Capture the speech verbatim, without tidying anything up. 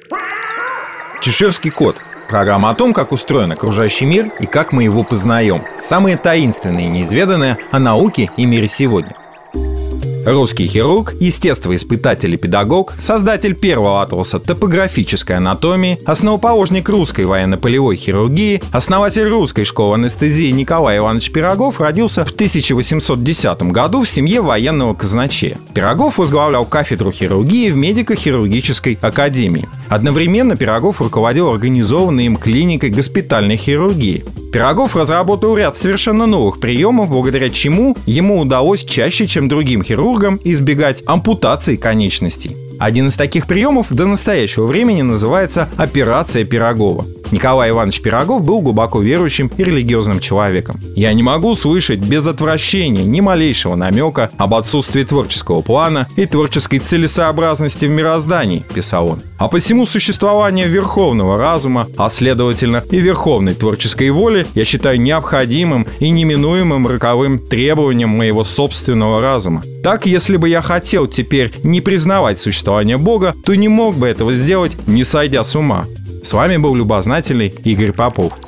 Чеширский кот. Программа о том, как устроен окружающий мир и как мы его познаем. Самые таинственные и неизведанные о науке и мире сегодня. Русский хирург, естествоиспытатель и педагог, создатель первого атласа топографической анатомии, основоположник русской военно-полевой хирургии, основатель русской школы анестезии Николай Иванович Пирогов родился в тысяча восемьсот десятом году в семье военного казначея. Пирогов возглавлял кафедру хирургии в медико-хирургической академии. Одновременно Пирогов руководил организованной им клиникой госпитальной хирургии. Пирогов разработал ряд совершенно новых приемов, благодаря чему ему удалось чаще, чем другим хирургам, избегать ампутации конечностей. Один из таких приемов до настоящего времени называется «операция Пирогова». Николай Иванович Пирогов был глубоко верующим и религиозным человеком. «Я не могу слышать без отвращения ни малейшего намека об отсутствии творческого плана и творческой целесообразности в мироздании», — писал он. «А посему существование верховного разума, а следовательно и верховной творческой воли, я считаю необходимым и неминуемым роковым требованием моего собственного разума. Так, если бы я хотел теперь не признавать существование Бога, то не мог бы этого сделать, не сойдя с ума». С вами был любознательный Игорь Попов.